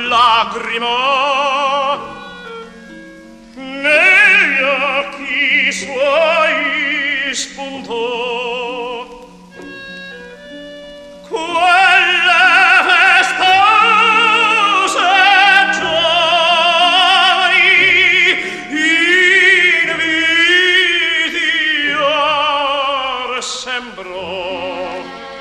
lagrima negli occhi suoi spuntò. Quelle festose giorni invidiar sembrò,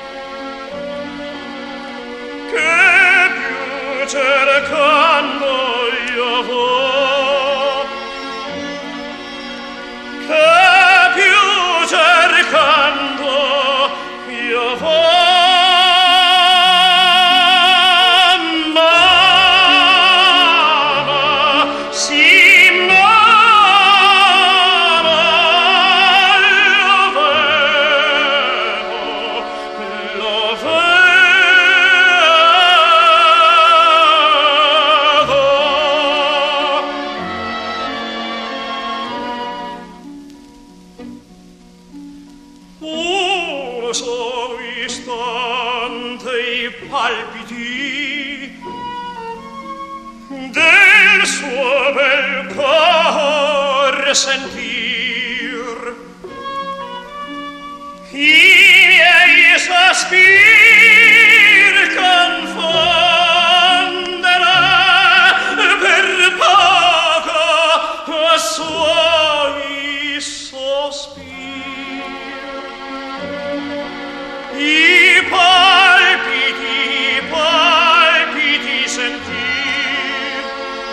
che più cercando io vo, che più cercando io vo. Un solo istante i palpiti del suo bel cor sentir, i miei sospir confondere per poco a suoi sospir. I palpiti sentir,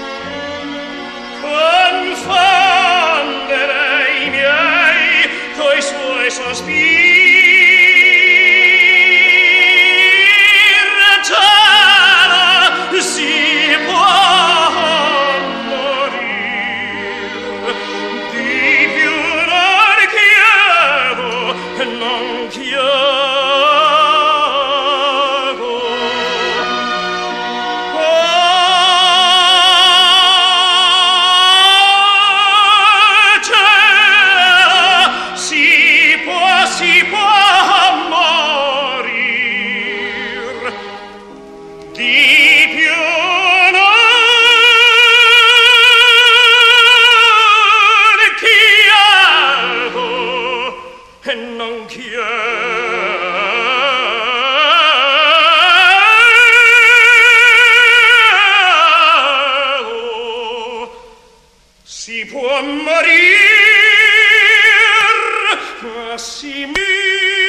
confondere i miei coi suoi sospir. Già si può morir, di più non chiedo, non chiedo. Si può morir, di più non chiedo e non chiedo. Si può morir, ma si